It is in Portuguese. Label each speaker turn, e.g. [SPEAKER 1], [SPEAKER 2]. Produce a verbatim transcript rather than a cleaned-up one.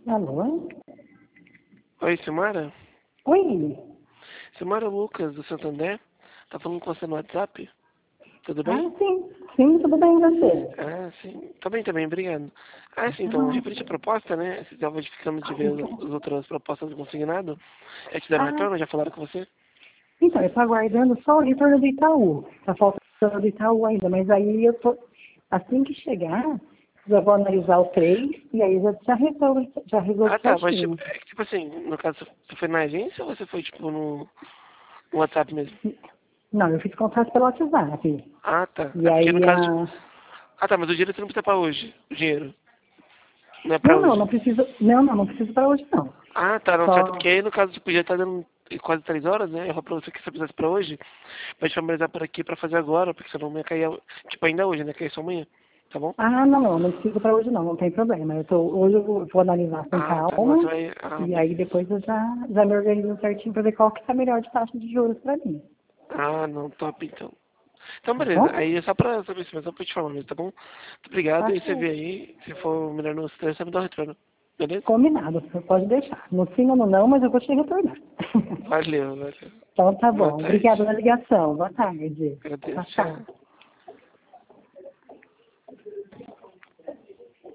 [SPEAKER 1] Alô?
[SPEAKER 2] Oi, Silmara?
[SPEAKER 1] Oi?
[SPEAKER 2] Silmara Lucas, do Santander. Tá falando com você no WhatsApp? Tudo
[SPEAKER 1] Ah,
[SPEAKER 2] bem?
[SPEAKER 1] sim. Sim, tudo bem, e você?
[SPEAKER 2] Ah, sim. Tô bem também, obrigado. Ah, sim,
[SPEAKER 1] Tá
[SPEAKER 2] então,
[SPEAKER 1] bom.
[SPEAKER 2] referente à proposta, né? Você estava ficando de ver as outras propostas do consignado. É te deram
[SPEAKER 1] Ah,
[SPEAKER 2] retorno? Já falaram com você?
[SPEAKER 1] então, eu tô aguardando só o retorno do Itaú. Tá faltando do Itaú ainda, mas aí eu tô... Assim que chegar, já vou analisar o três e aí já, já resolvo, já resolvo
[SPEAKER 2] Ah, tá, mas tipo,
[SPEAKER 1] certinho.
[SPEAKER 2] é que, tipo assim, no caso, você foi na agência ou você foi, tipo, no, no WhatsApp mesmo?
[SPEAKER 1] Não, eu fiz contato pelo WhatsApp.
[SPEAKER 2] Ah, tá.
[SPEAKER 1] E
[SPEAKER 2] É porque no
[SPEAKER 1] aí
[SPEAKER 2] caso, tipo...
[SPEAKER 1] a...
[SPEAKER 2] Ah, tá, mas o dinheiro você não precisa pra hoje. O dinheiro. Não é pra
[SPEAKER 1] Não, não,
[SPEAKER 2] hoje.
[SPEAKER 1] não preciso... Não, não, não preciso para hoje, não.
[SPEAKER 2] Ah, tá, não, certo. Porque
[SPEAKER 1] Só...
[SPEAKER 2] aí, no caso, tipo, já tá dando quase três horas, né? Eu vou pra você que você precisasse pra hoje, pra te familiarizar por aqui pra fazer agora, porque senão não ia cair, tipo, ainda hoje, né? Cair só amanhã, tá bom?
[SPEAKER 1] Ah, não, não, não preciso para hoje, não, não tem problema. Eu tô... Hoje eu vou vou analisar com
[SPEAKER 2] Ah, tá, não, você
[SPEAKER 1] calma.
[SPEAKER 2] vai... Ah,
[SPEAKER 1] E aí
[SPEAKER 2] beleza.
[SPEAKER 1] depois eu já, já me organizo certinho para ver qual que é a melhor de taxa de juros para mim.
[SPEAKER 2] Ah, não, top, então. Então,
[SPEAKER 1] Tá
[SPEAKER 2] beleza.
[SPEAKER 1] bom?
[SPEAKER 2] Aí é só pra saber se só pra te falar mesmo, tá bom? Muito obrigado.
[SPEAKER 1] Tá
[SPEAKER 2] E você vê
[SPEAKER 1] certo.
[SPEAKER 2] aí, se for melhor no stress, você me dá um retorno. Beleza?
[SPEAKER 1] Combinado, você pode deixar. No sim ou no não, mas eu vou te retornar.
[SPEAKER 2] Valeu, valeu.
[SPEAKER 1] Então tá
[SPEAKER 2] Boa
[SPEAKER 1] bom. Obrigada
[SPEAKER 2] tarde.
[SPEAKER 1] pela ligação. Boa tarde. Tchau,
[SPEAKER 2] Agradeço,
[SPEAKER 1] tchau.
[SPEAKER 2] tchau.